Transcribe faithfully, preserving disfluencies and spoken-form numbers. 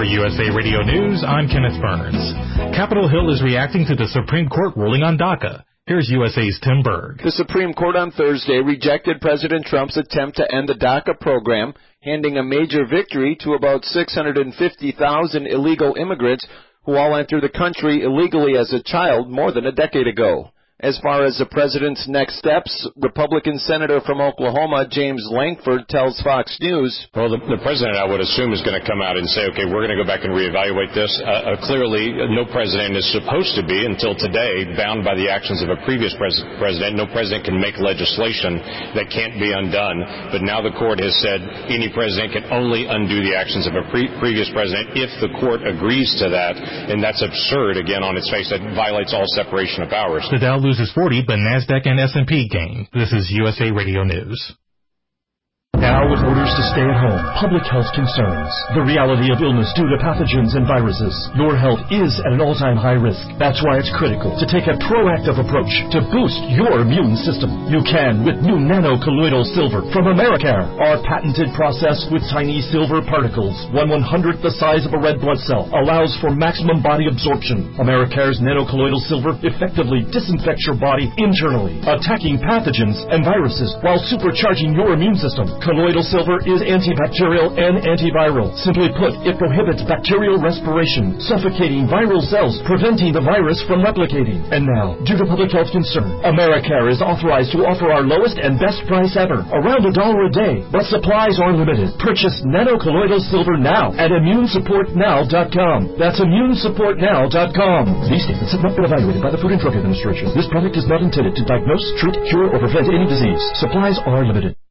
U S A Radio News, I'm Kenneth Burns. Capitol Hill is reacting to the Supreme Court ruling on DACA. Here's U S A's Tim Berg. The Supreme Court on Thursday rejected President Trump's attempt to end the DACA program, handing a major victory to about six hundred fifty thousand illegal immigrants who all entered the country illegally as a child more than a decade ago. As far as the president's next steps, Republican Senator from Oklahoma, James Lankford, tells Fox News. Well, the, the president, I would assume, is going to come out and say, okay, we're going to go back and reevaluate this. Uh, uh, clearly, no president is supposed to be, until today, bound by the actions of a previous pres- president. No president can make legislation that can't be undone. But now the court has said any president can only undo the actions of a pre- previous president if the court agrees to that. And that's absurd, again, on its face. That violates all separation of powers. The Dow loses forty, but NASDAQ and S and P gain. This is U S A Radio News. Now with orders to stay at home, public health concerns, the reality of illness due to pathogens and viruses, your health is at an all-time high risk. That's why it's critical to take a proactive approach to boost your immune system. You can with new nano-colloidal silver from Americare. Our patented process with tiny silver particles, one one-hundredth the size of a red blood cell, allows for maximum body absorption. Americare's nano-colloidal silver effectively disinfects your body internally, attacking pathogens and viruses while supercharging your immune system. Colloidal silver is antibacterial and antiviral. Simply put, it prohibits bacterial respiration, suffocating viral cells, preventing the virus from replicating. And now, due to public health concern, Americare is authorized to offer our lowest and best price ever, around a dollar a day. But supplies are limited. Purchase nano-colloidal silver now at immune support now dot com. That's immune support now dot com. These statements have not been evaluated by the Food and Drug Administration. This product is not intended to diagnose, treat, cure, or prevent any disease. Supplies are limited.